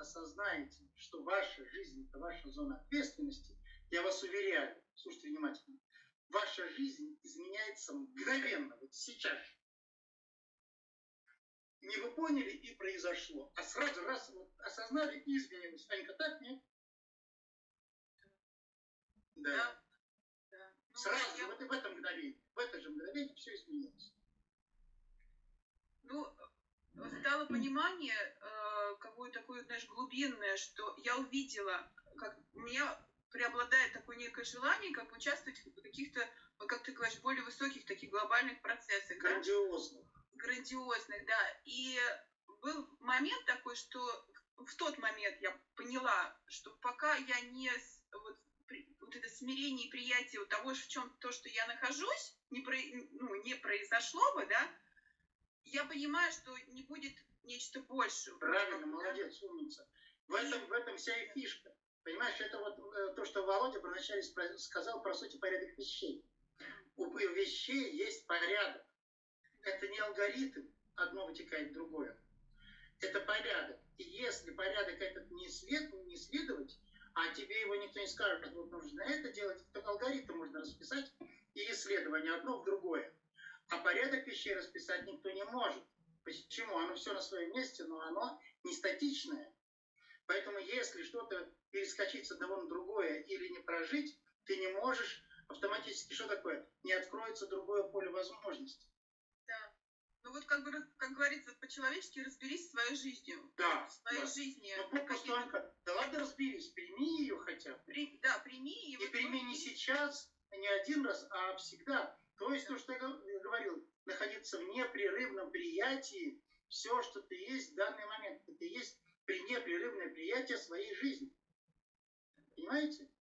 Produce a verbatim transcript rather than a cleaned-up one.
осознаете, что ваша жизнь – это ваша зона ответственности, я вас уверяю, слушайте внимательно, ваша жизнь изменяется мгновенно, вот сейчас. Не вы поняли и произошло, а сразу раз вот осознали и изменилось. Анька, так, нет? Да. Да. Да. Ну, Сразу, я... вот в это мгновение, в это же мгновение все изменилось. Ну, стало понимание, э, какое-то такое, знаешь, глубинное, что я увидела, как у меня преобладает такое некое желание, как участвовать в каких-то, как ты говоришь, более высоких таких глобальных процессах. Грандиозных. Да? Грандиозных, да. И был момент такой, что в тот момент я поняла, что пока я не вот, вот это смирение и приятие вот того, в чем то, что я нахожусь, не, про, ну, не произошло бы, да, я понимаю, что не будет нечто большего. Правильно, молодец, умница. В этом, в этом вся и фишка. Понимаешь, это вот э, то, что Володя вначале сказал про сути порядок вещей. У вещей есть порядок. Это не алгоритм, одно вытекает в другое. Это порядок. И если порядок этот не, след, не следовать, а тебе его никто не скажет, вот нужно это делать, то алгоритм можно расписать, и исследование одно в другое. А порядок вещей расписать никто не может. Почему? Оно все на своем месте, но оно не статичное. Поэтому если что-то перескочить с одного на другое или не прожить, ты не можешь автоматически, что такое? Не откроется другое поле возможностей. Да. Ну вот как бы, как говорится, по-человечески разберись с своей жизнью. Да. В своей да. жизни. Ну попросту, Анька, да ладно разберись, прими ее хотя бы. При, да, прими ее. И вот прими не сейчас, не один раз, а всегда. То есть, да. То, что я говорил, находиться в непрерывном приятии, все, что ты есть в данный момент, это есть непрерывное приятие своей жизни. Понимаете?